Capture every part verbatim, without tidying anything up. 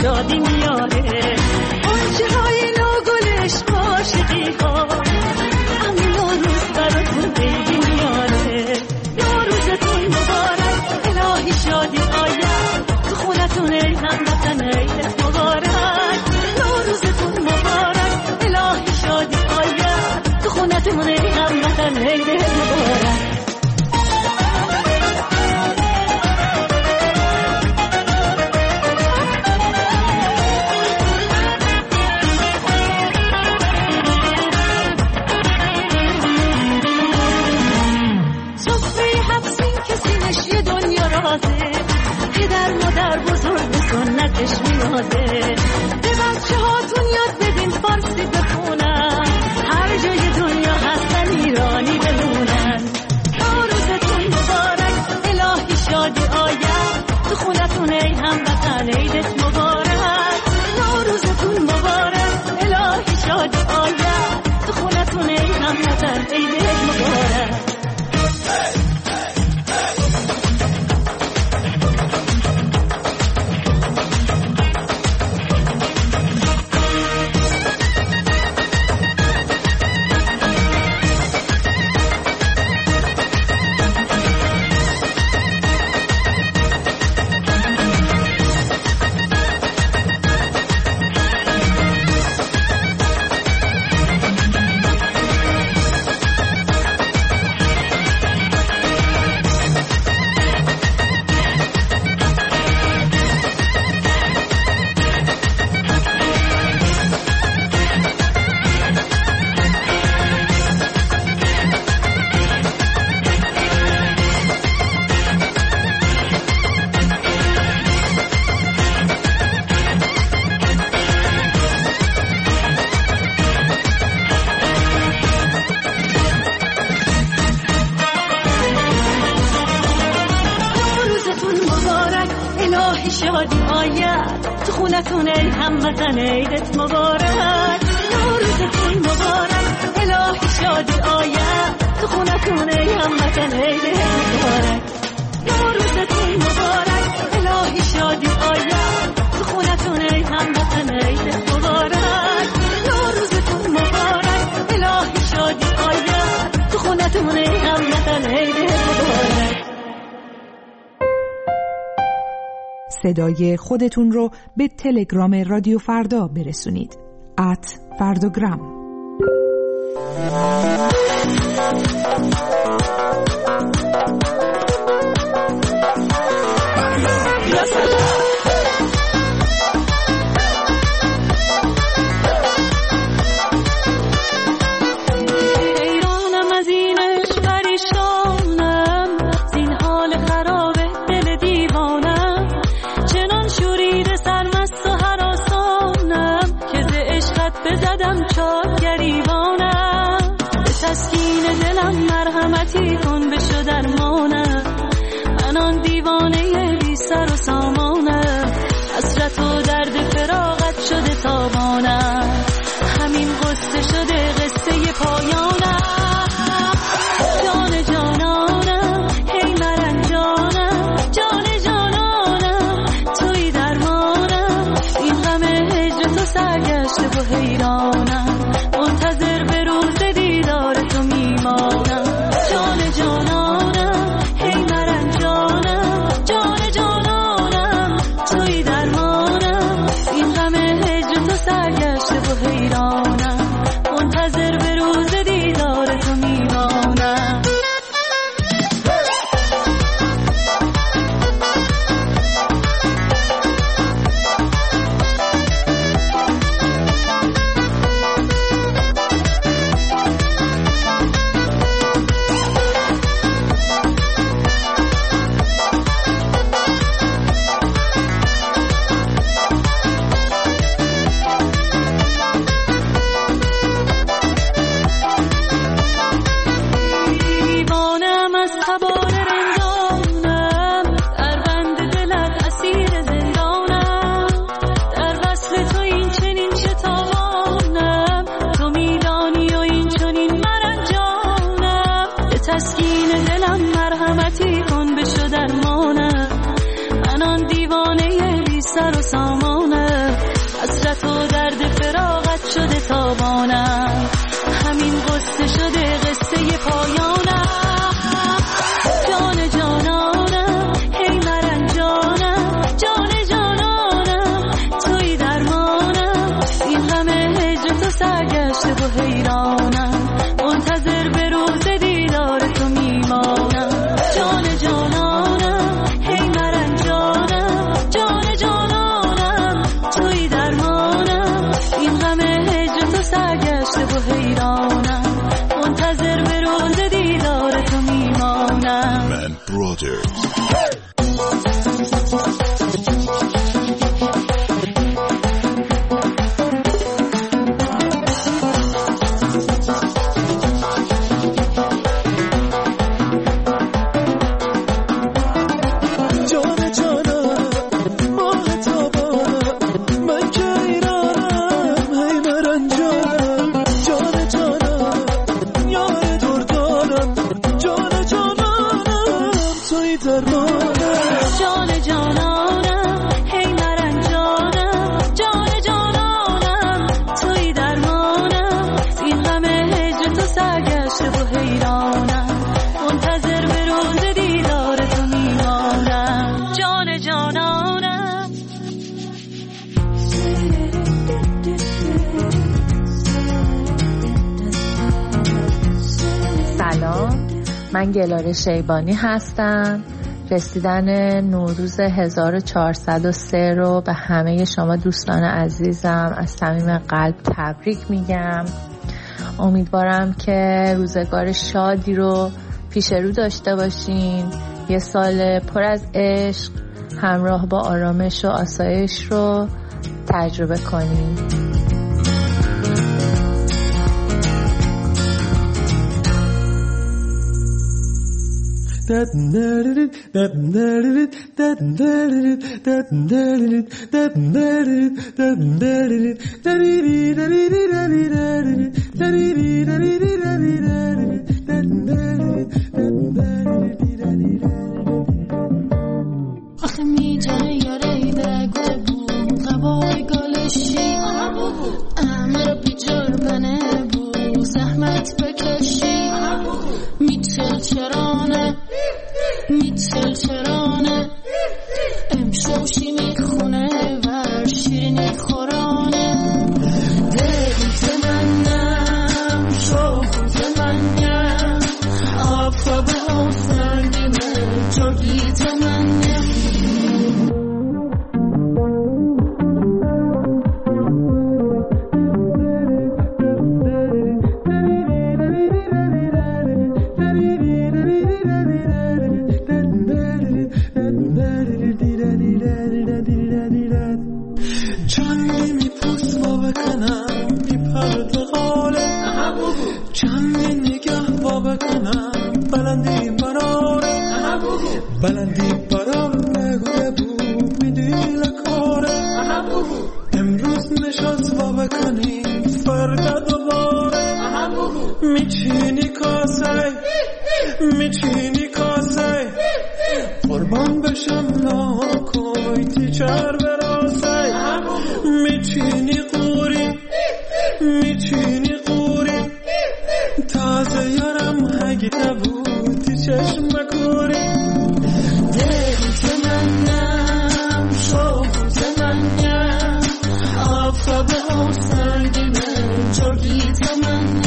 شادی میاره. آنچه های نوگلش عاشقی ها همین نوروز براتون عیدی میاره. نوروزتون مبارک الهی شادی آید تو خونتون ای هموطن عیدت مبارک. نوروزتون مبارک الهی شادی آید تو خونتون ای هموطن عیدت مبارک. پدر مادر بزرگ سنتش میازه. به بچه هاتون یاد بدین فارسی بخونن، هر جای دنیا هستن ایرانی بمونن. نوروزتون مبارک الهی شادی آید تو خونتون ای هموطن عیدت مبارک. نوروزتون مبارک الهی شادی آید تو خونتون ای هموطن عیدت مبارک. شادی آید تو خونتون ای هموطن عیدت مبارک. نوروزتون مبارک الهی شادی آید تو خونتون ای هموطن عیدت مبارک. نوروزتون مبارک الهی شادی آید تو خونتون ای هموطن عیدت مبارک. نوروزتون مبارک الهی شادی آید تو خونتون ای هموطن عیدت مبارک. صدای خودتون رو به تلگرام رادیو فردا برسونید. ات فردوگرام. بزدم چار گریبانم به تسکین دلم مرحمتی کن بشو درمانم. من آن دیوانه بی سر و سامانم، حسرت و درد فراغت شده تابانم. همین قصه شده قصه پایانم. جان جانانم هی مرنجانم، جان جانانم توی درمانم. این غم هجر تو سرگشته و حیرانم، منتظر به روز دیدار تو میمانم. جان جانانم هی مرنجانم، جان جانانم توی درمانم. این غم هجر تو سرگشته و حیرانم، منتظر به روز دیدار تو میمانم. سر و سامانه شده تابانم، همین قصه شده قصه پایانم. جان جانانم هی مرنجانم، جان جانانم توی درمانم، این غم هجر تو سرگشته و حیرانم، منتظر به روز دیدار تو میمانم. جان جانانم هی مرنجانم، جان جانانم توی درمانم، این غم هجر تو سرگشته و حیرانم، منتظر به روز دیدار تو میمانم. من برادرز من گلاره شیبانی هستم. رسیدن نوروز هزار و چهارصد و سه رو به همه شما دوستان عزیزم از صمیم قلب تبریک میگم. امیدوارم که روزگار شادی رو پیش رو داشته باشین، یه سال پر از عشق همراه با آرامش و آسایش رو تجربه کنین. that that that that that that آخه میجای یاره بگو بو قبای گالشی امر بیجار بنه بو زحمت بکشی میتل چرانه میتل چرانه امشوشی میخونه ور شیرینی خورانه دلت منم شوخت منم آفتاب آفتندیمه جاگیت منم. بلندی برام نگوه بود میدی لکاره امروز نشست و بکنی فردا دوباره میچینی کاسه میچینی کاسه قربان بشم ناکوی تیچر براسه میچینی قوری میچینی قوری تازه یارم هگی نبود تی چشم کوری دلت منم شوخت منم آفتاب آفتندیمه جاگیت منم.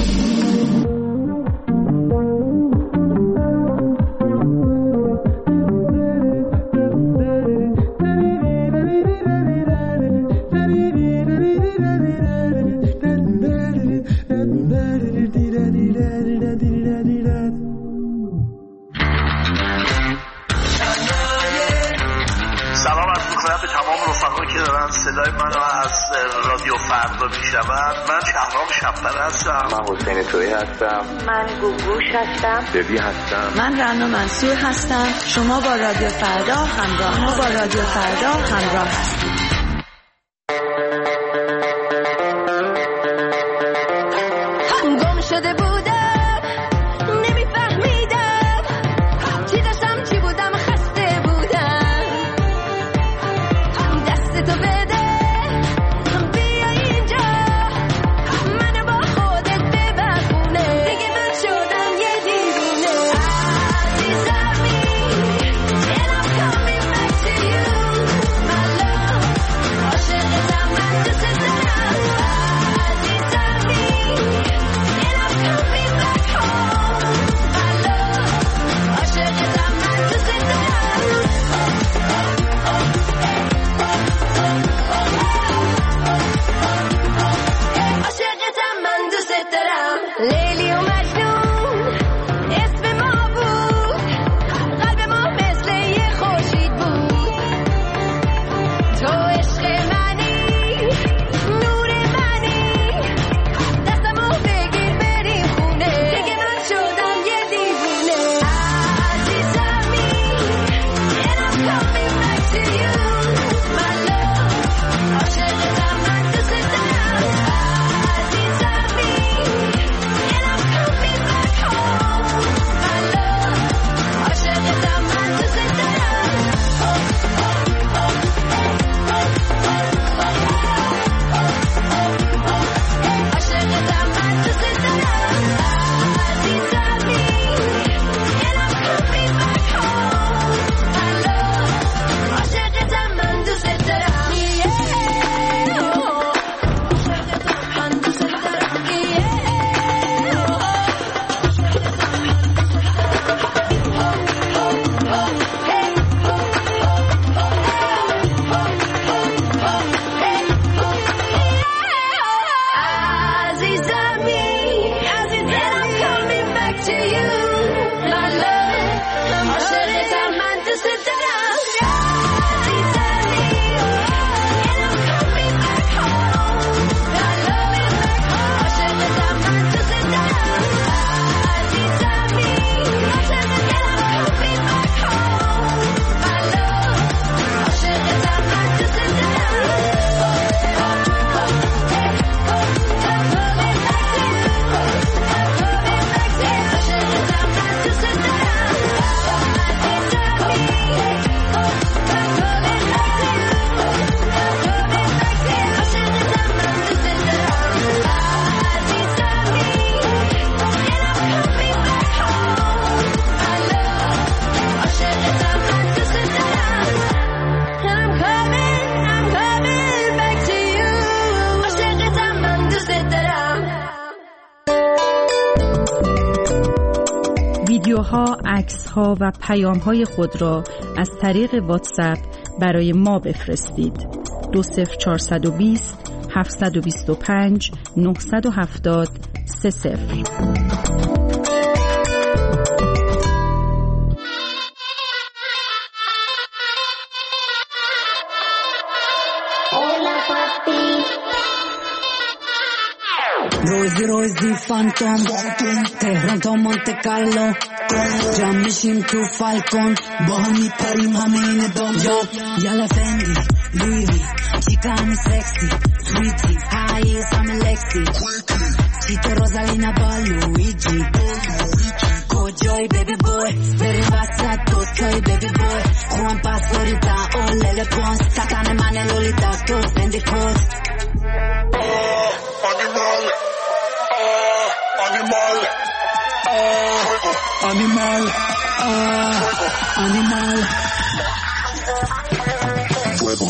صدای منو از رادیو فردا میشنون. من شهرام شب‌پر هستم. من حسین تویی هستم. من گوگوش هستم. ببی هستم. من رنا منصور هستم. شما با رادیو فردا همراه ما با رادیو فردا همراه هستید. گم شده بودم نمیفهمیدم چی داشتم چی بودم خسته بودم دست تو بده بیا اینجا ها، عکس ها و پیام های خود را از طریق واتساپ برای ما بفرستید. دو صفر چهارصد و بیست هفتصد و بیست و پنج نهصد و هفتاد سه صفر. روزی روزی فانتوم تهران تا مونت کارلو جمع میشیم تو فالکون با هم میپریم همه این دام یالا فندی لویوی چیکانی سکسی سویتی هایی سام لکسی چیتو روزالینا با لویجی کجای بیبی بوی بری وسط دوتای بیبی بوی خوان پاسوریتا اولل پونس تکن من لولیتا تو فندی کوست Animal, ah, animal, ah, animal, fuego.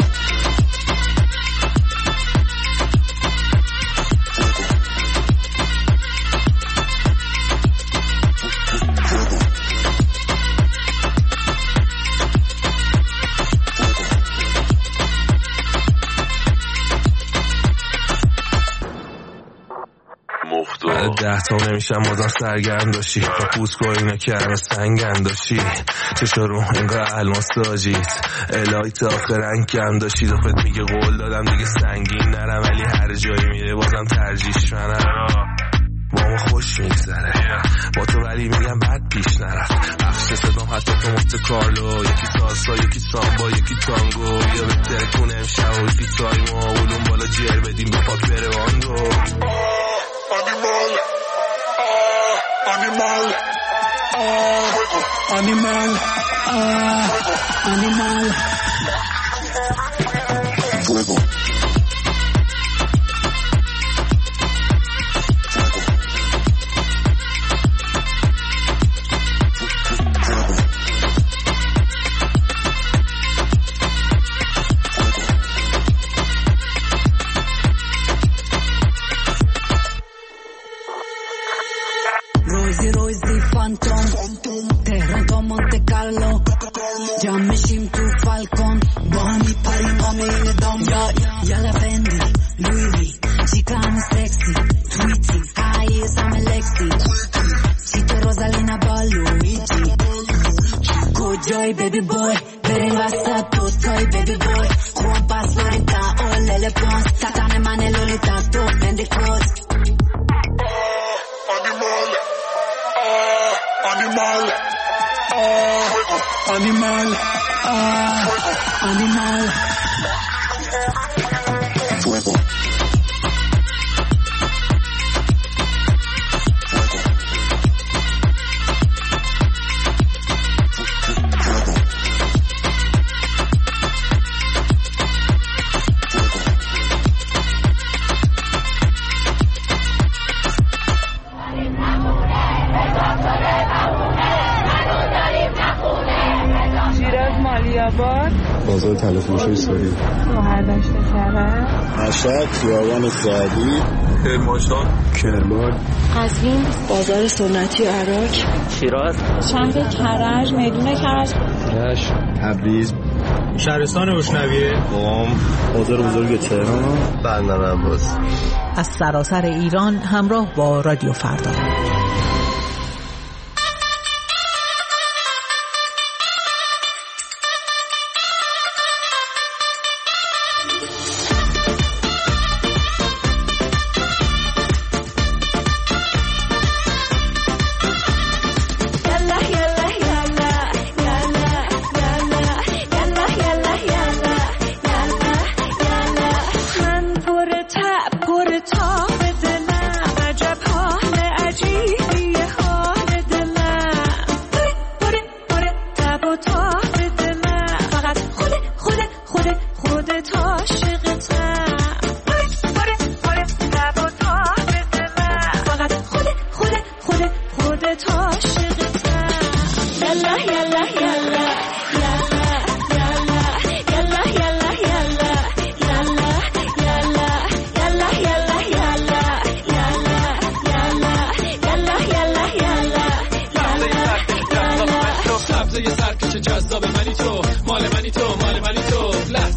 ده تا نمیشم بازم سرگرم داشتی تا پوست که اینا کرمه سنگ انداشی چشا رو انگاه الماس داجیت الهی تا آخر رنگ کم داشتی دفت میگه قول دادم دیگه سنگین نرم ولی هر جایی میره بازم ترجیش منم با ما خوش میگذره با تو ولی میگم بد پیش نرفت بخش صدام حتی تو مفت کارلو یکی سالسا یکی سامبا یکی تانگو یا بهتره کنه امشب و یکی تایما اولون بالا جر بدیم به پاک بره واندو Animal, ah, animal, ah, animal, fuego. روزی روزی فانتوم تهران تا مونت کارلو جمع میشیم تو فالکون با هم میپریم همه این دام یالا فندی لویوی چیکانی سکسی سویتی هایی سام لکسی چیتو روزالینا با لویجی کجای بیبی بوی بریم وسط دوتای بیبی بوی خوان پاسوریتا اولل پونس تکن من لولیتا تو فندی کوست Animal, ah, animal, ah, animal, fuego. بازار تلفروشی سوری مهردشت کرد مشهد خیابان سعدی کرمانشاه کرمان قزوین بازار سنتی عراق شیراز شهر کرج میدون کرج رشت تبریز شهرستان اشنویه قم بازار بزرگ تهران بندر عباس از سراسر ایران همراه با رادیو فردا. پر تا به دلم عجب حال عجیب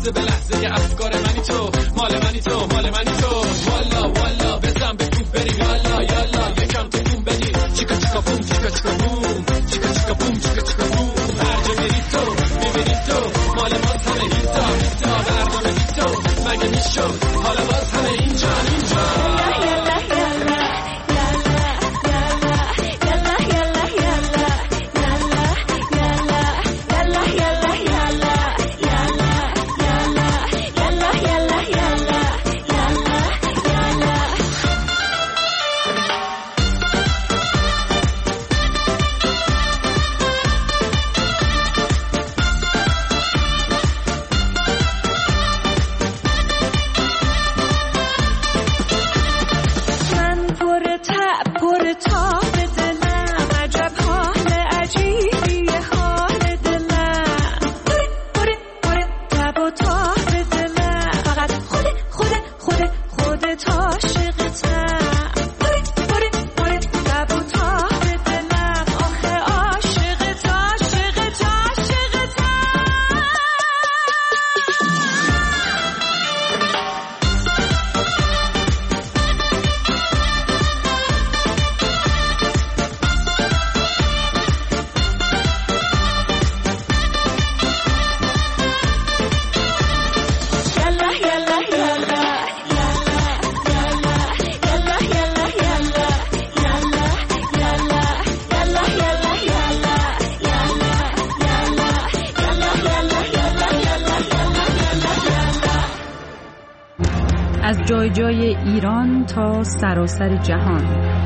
لحظه به لحظه افکار منی تو، مال منی تو، مال منی تو. والا والا بزن به تو بریم یالا یالا یکم تکون بدی. چیکا چیکا بوم چیکا چیکا بوم چیکا چیکا بوم چیکا چیکا بوم. هر جا میری تو میبینی تو، مال ما همه هیتا هیتا. برنامه تو مگه میشد حالا باز همه اینجا اینجا. از جای جای ایران تا سراسر جهان.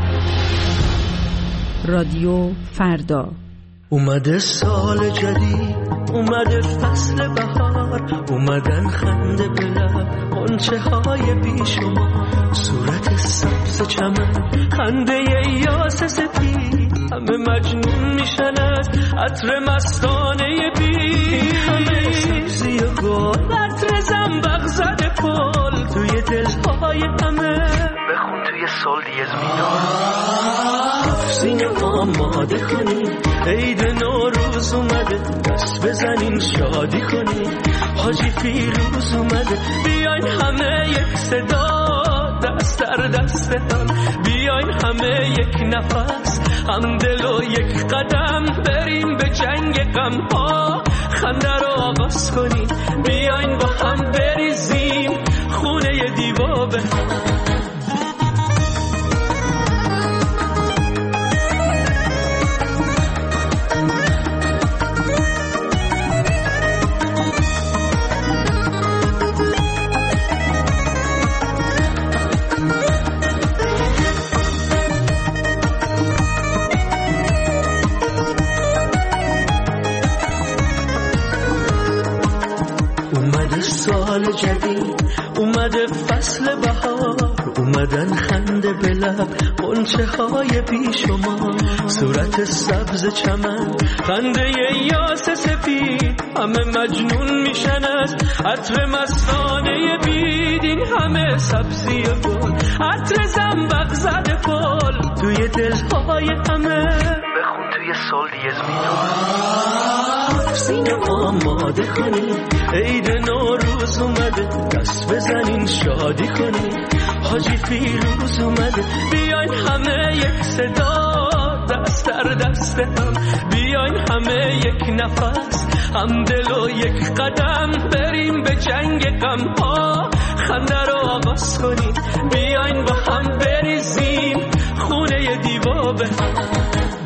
رادیو فردا. اومده سال جدید، اومده فصل بهار، اومدن خنده به لب، غنچه های بیشمار، صورت سبز چمن، خنده یاس سپید، همه مجنون میشن از عطر مستانه بید، همه سبزی و گل، عطر زنبق زده پل توی دلهای همه. بخون توی سال دیز میدار، سینه آماده کنی، عید نوروز اومده، دست بزنین شادی کنی، حاجی فیروز اومده، بیاین همه یک صدا، دست در دست هم، بیاین همه یک نفس، هم دل و یک قدم، بریم به جنگ غم ها، خنده رو آغاز کنیم، بیاین با هم بریزیم خونه دیوا به هم. سال جدید، اومده فصل بهار، اومدن خنده به لب، غنچه های بیشمار، صورت سبز چمن، خنده یاس سفید، همه مجنون میشن از عطر مستانه بید، این همه سبزی و گل، عطر زنبق زده پل توی دلهای همه. بخون توی سال دیز میدار، سینه آماده کنی، عید نوروز اومده، دست بزنین شادی کنی، حاجی فیروز اومده، بیاین همه یک صدا، دست در دست هم، بیاین همه یک نفس، هم دل و یک قدم، بریم به جنگ غم ها، خنده رو آغاز کنیم، بیاین با هم بریزیم خونه دیوا به هم.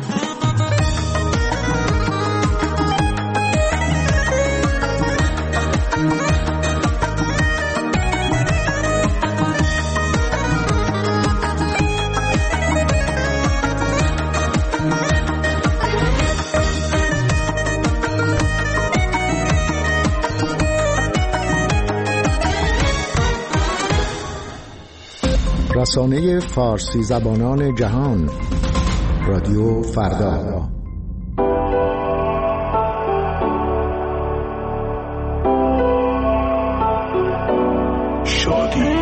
رسانه فارسی زبانان جهان، رادیو فردا. شادی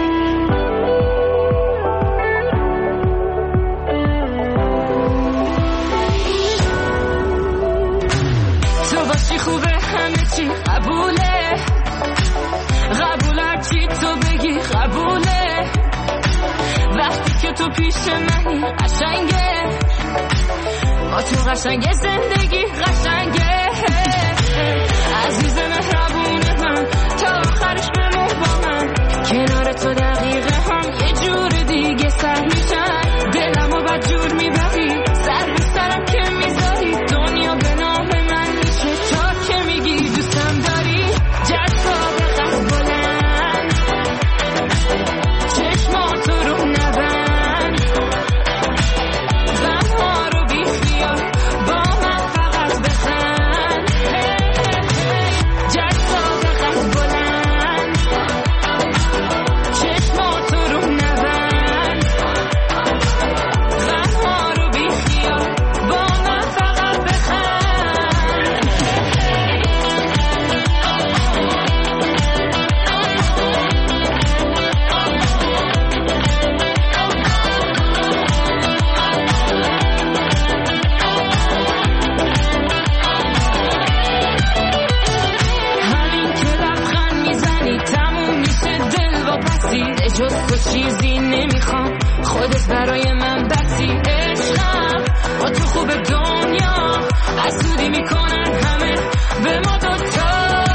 تو باشی خوبه، همه چی قبوله، پیش منی قشنگه با تو قشنگه زندگی قشنگه عزیز مهربون من تا آخرش بمون با من کنار تو دقیقه هم یه جور دیگه سر میشن دلمو بد جور میبری سر به سرم که میذاری دنیا به نام من میشه تا که میگی دوستم داری جذاب قد بلند چشماتو رو نبند غمها رو بی خیال با من فقط بخند جذاب قد بلند چشماتو رو نبند غمها رو بی خیال با من فقط بخند همین که لبخند میزنی تموم میشه دل با پسی جز تو چیزی نمیخوام خودت برای من بسی عشقم با تو خوب دنیا حسودی میکنن همه به ما دوتا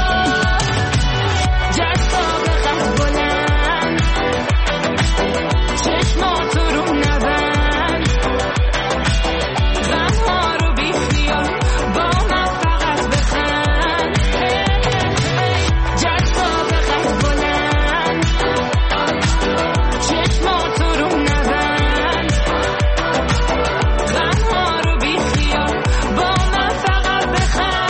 جذاب قد بلند چشماتو رو نبند غمها رو بی خیال با من فقط بخند جذاب قد بلند چشماتو رو نبند غمها رو بی خیال با من فقط بخند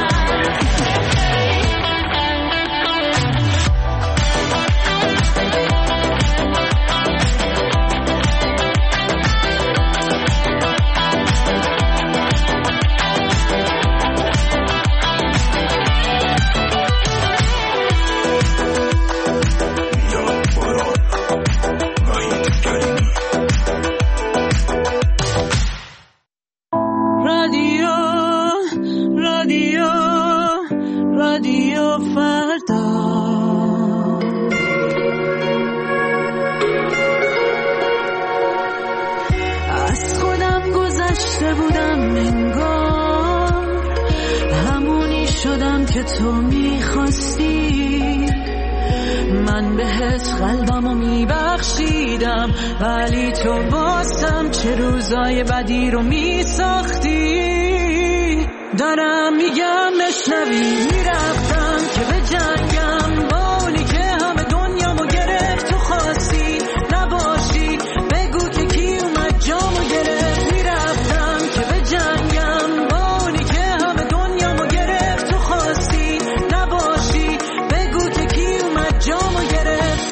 رادیو رادیو رادیو فردا از خودم گذشته بودم انگار همونی شدم که تو میخواستی من بهت قلبمو میبخشیدم ولی تو بازم چه روزای بدی رو میساختی دارم میگم مشنوی میرفتم که به جنگم با اونی که همه دنیامو گرفت تو خواستی نباشی بگو که کی اومد جامو گرفت میرفتم که به جنگم با اونی که همه دنیامو گرفت تو خواستی نباشی بگو که کی اومد جامو گرفت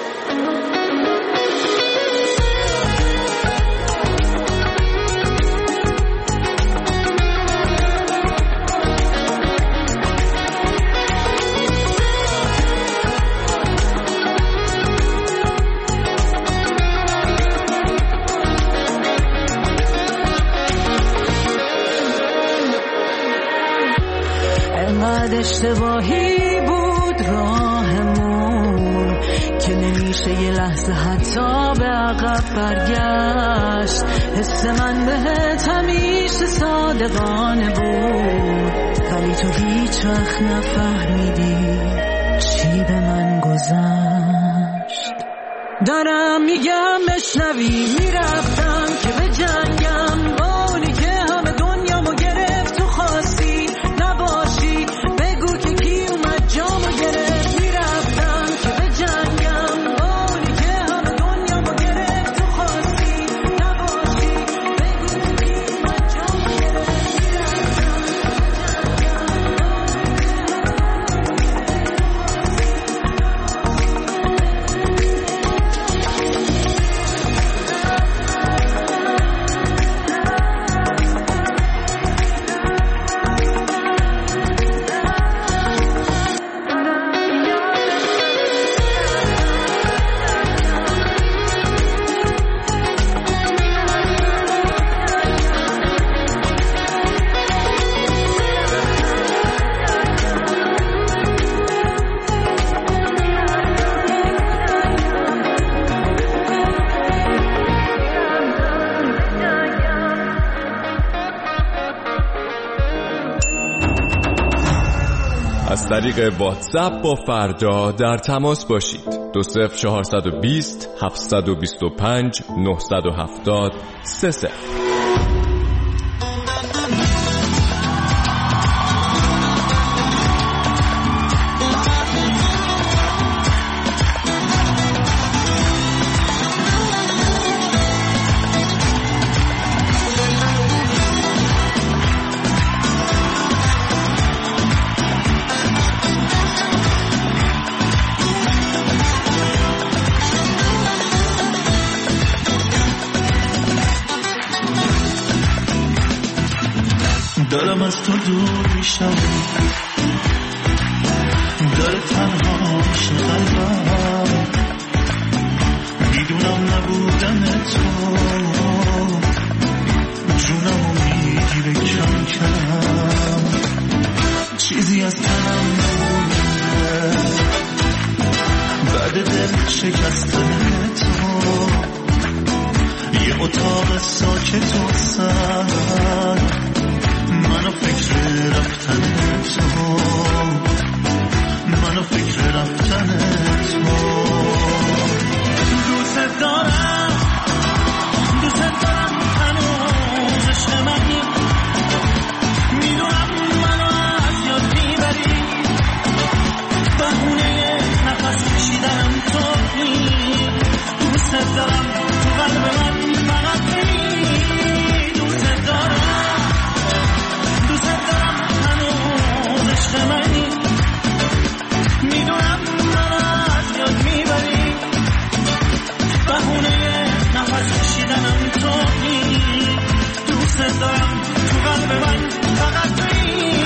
انقدر اشتباهی بود راهمون که نمیشه یه لحظه حتی به عقب برگشت حس من بهت همیشه صادقانه بود ولی تو هیچ وقت نفهمیدی چی به من گذشت دارم میگم مشنوی میرفتم که به جنگم با اونی که همه دنیامو گرفت تو خواستی نباشی بگو که کی اومد جامو گرفت میرفتم که به جنگم با اونی که همه دنیامو گرفت تو خواستی نباشی بگو که کی اومد جامو گرفت میرفتم طریق واتساپ با فردا در تماس باشید. دو صفر چهارصد و بیست هفتصد و بیست و پنج نهصد و هفتاد سه صفر. دارم از تو دور میشم، داره تنها میشه قلبم، میدونم نبودن تو جونمو میگیره کم کم، چیزی از تنم نمونده بعد دل شکستن تو، یه اتاق ساکت و سر منو فکر رفتن تو، منو فکر رفتن تو. دوست دارم دوست دارم هنوز عشق منی، میدونم منو از یاد میبری، بهونه نفس کشیدنم تویی. دوست دارم تو قلب من فقط تویی. دوست دارم منی، میدونم من از یاد میبری، بهونه نفس کشیدنم تویی. دوست دارم تو قلب من فقط تویی.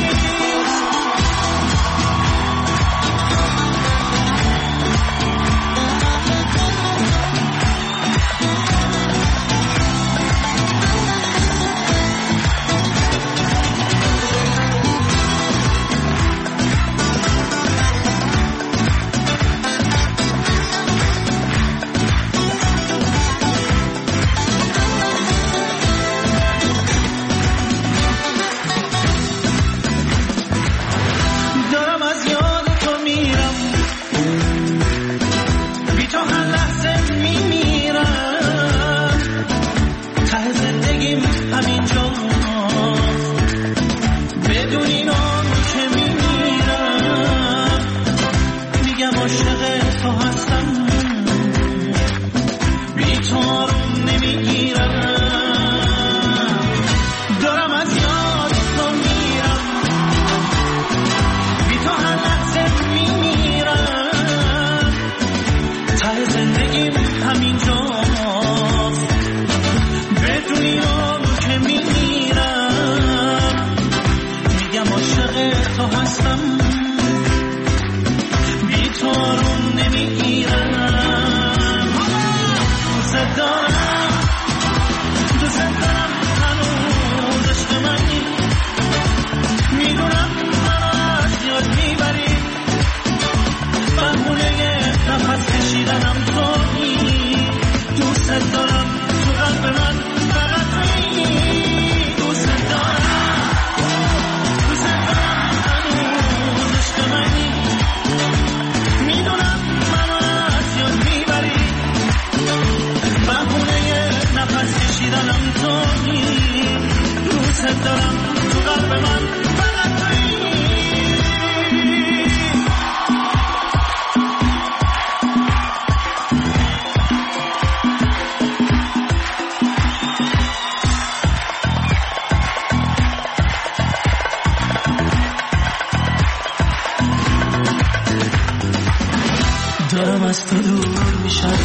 دارم از تو دور میشم،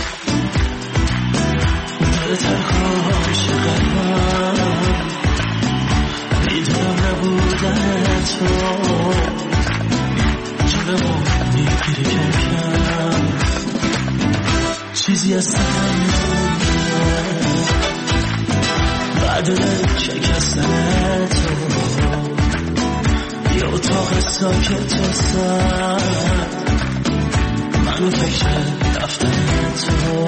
داره تنها میشه قلبم، میدونم نبودن تو جونمو میگیری کم کم، چیزی از تنم نمونده بعد دل شکستن تو، یه اتاق ساکت و سر منو فکر رفتن تو،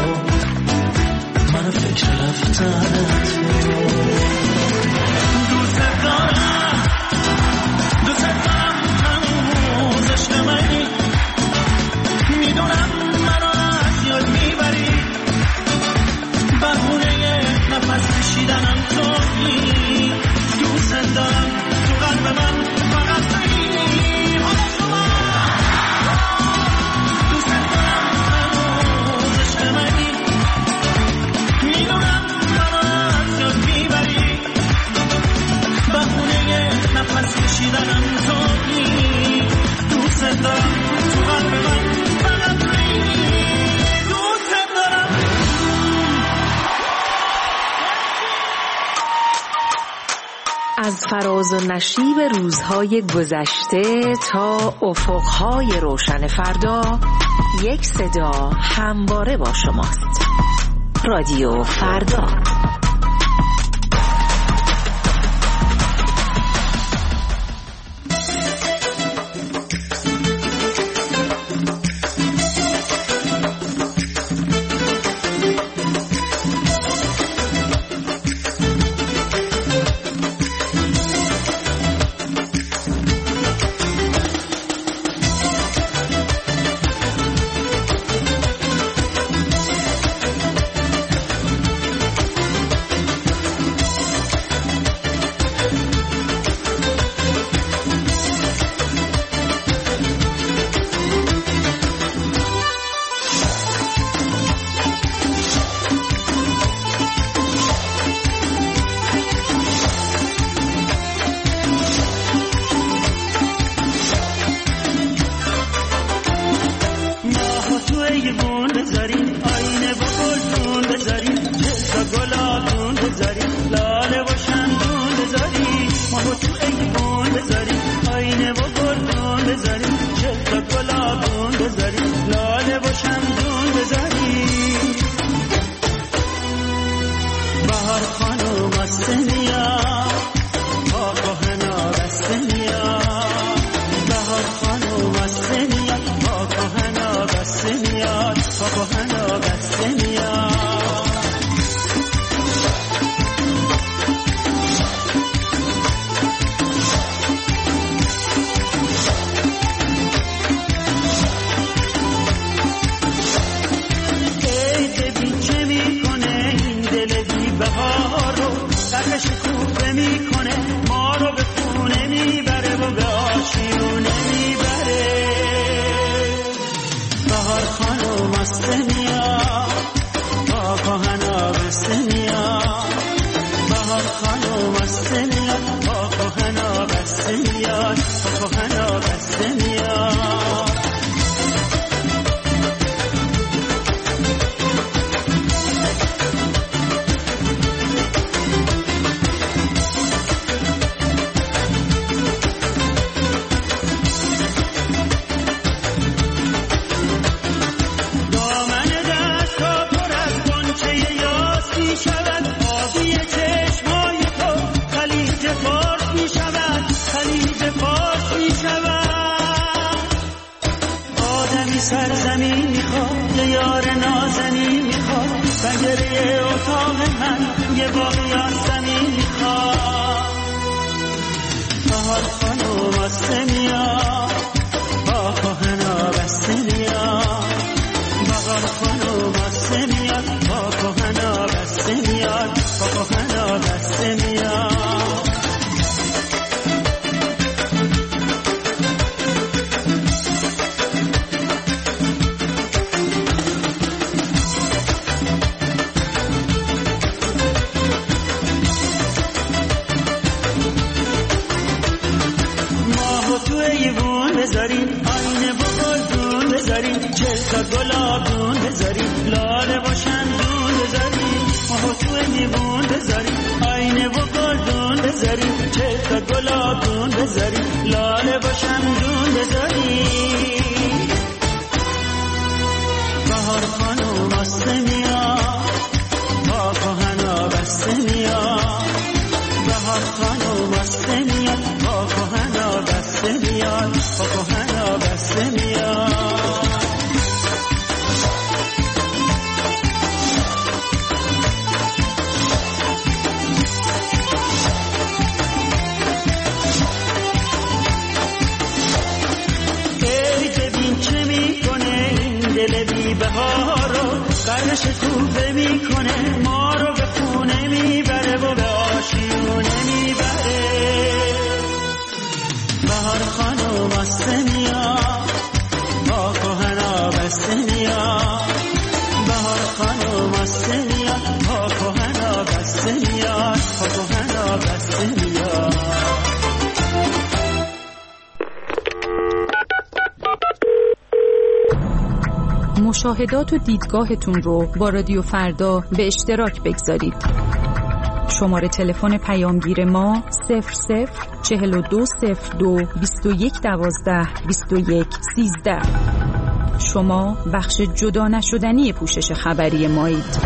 منو فکر رفتن تو. دوست دارم دوست دارم فراز و نشیب روزهای گذشته تا افقهای روشن فردا، یک صدا همواره با شماست. رادیو فردا. سرزمین میخواد یه یار نازنین میخواد پنجره اتاق من یه باغ یاسمین میخواد بهار خانوم آسته میاد با کهنا بسته میاد بهار خانوم آسته میاد با کهنا بسته میاد با کهنا بسته میاد بذاریم آینه و گلدون بذاریم چل تا گلابون بذاریم لاله و شمدون بذاریم ماهو توی لیوون بذاریم آینه و گلدون بذاریم چل تا گلابون بذاریم لاله و شمدون بذاریم بهار خانوم آسته میاد با کهنا بسته میاد بهار خانوم آسته میاد با کهنا بسته میاد با کهنا بسته میاد ای ببین چه میکنه این دل بی بهارو قرن شکوفه میکنه ما رو به خونه میبره و به آشیونه میبره بهار خانوم آسته میاد با کهنا بسته میاد بهار خانوم آسته میاد با کهنا بسته میاد با کهنا بسته میاد مشاهدات و دیدگاهتون رو با رادیو فردا به اشتراک بگذارید. شماره تلفن پیامگیر ما صفر صفر چهل و دو صفر دو بیست و یک دوازده بیست و یک سیزده. شما بخش جدا نشدنی پوشش خبری مایید.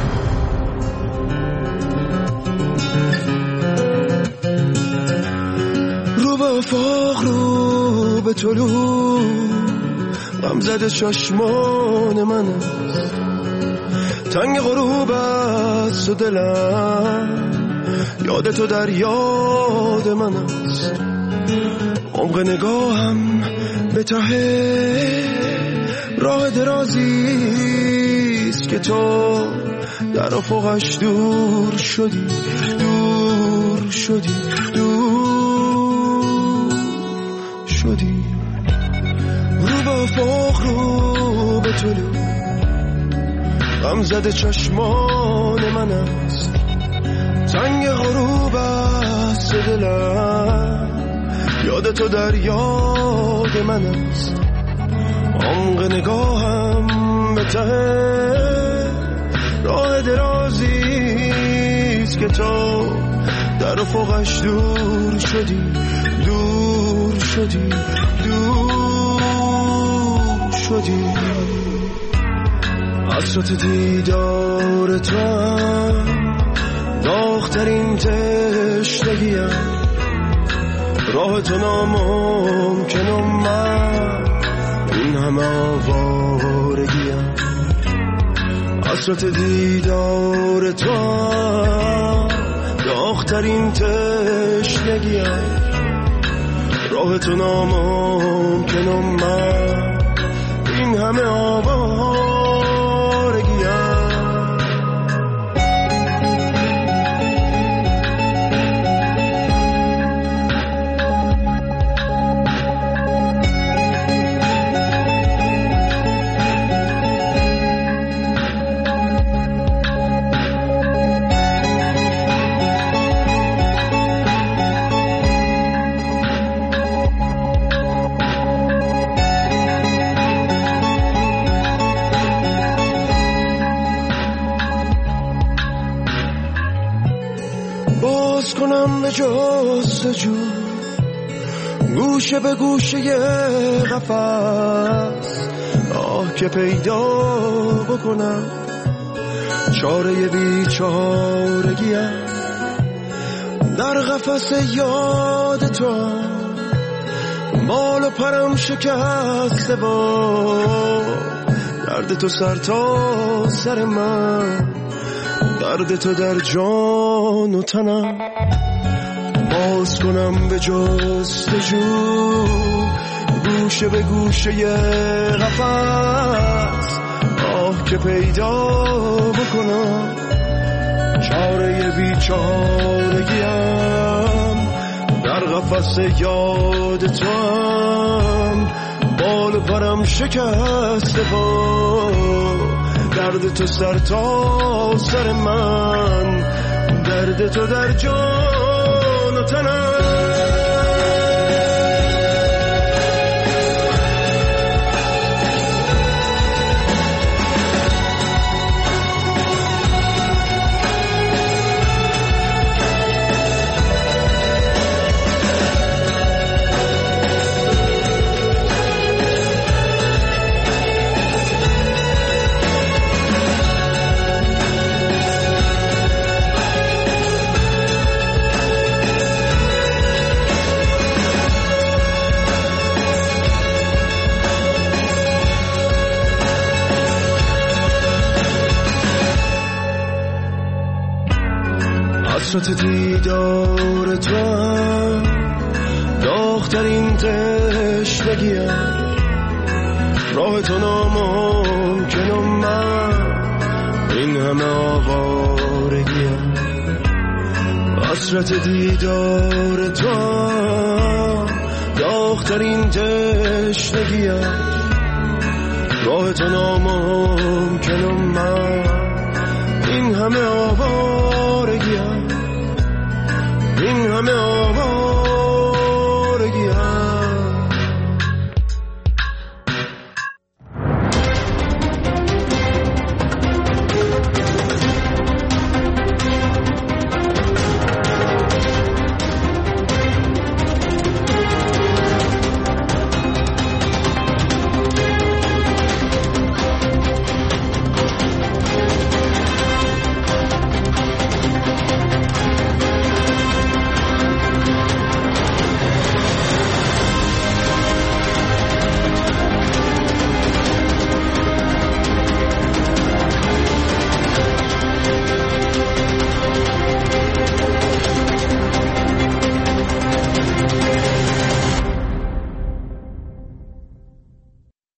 رو به افاق، رو به طلوع، غم زده چشمان من است، تنگ غروب است و دلم یاد تو در یاد من است. عمق نگاهم به ته راه درازیست که تو در افقش دور شدی، دور شدی، دور شدی. رو به افق، رو به طلوع، غم زده چشمان من است، تنگ غروب است دلم یاد تو در یاد من است. عمق نگاهم به ته راه درازیست که تو در افقش دور شدی، دور شدی، دور شدی. حسرت دیدار تو هم داغ‌ترین تشنگیم، راه تو ناممکنم، من این همه آوارگیم. حسرت دیدار تو هم داغ‌ترین تشنگیم، راه تو ناممکنم، من این همه آوارگیم. کنم به جستجو گوشه به گوشه قفس، آه که پیدا بکنم چاره بیچارگیم. در قفس یاد تو بال و پرم شکسته با درد تو سر تا سر من، درد تو در جان و تنم. باز کنم به جستجو گوشه به گوشه قفس، آه که پیدا بکنم چاره بیچارگیم. در قفس یاد تو هم بال و پرم شکسته با درد تو سر تا سر من، درد تو در جان و تنم. حسرت دیدار تو هم داغ‌ترین تشنگیم، راه تو ناممکنم، من این همه آوارگیم. حسرت دیدار تو هم داغ‌ترین تشنگیم، راه تو ناممکنم، من این همه آوارگیم.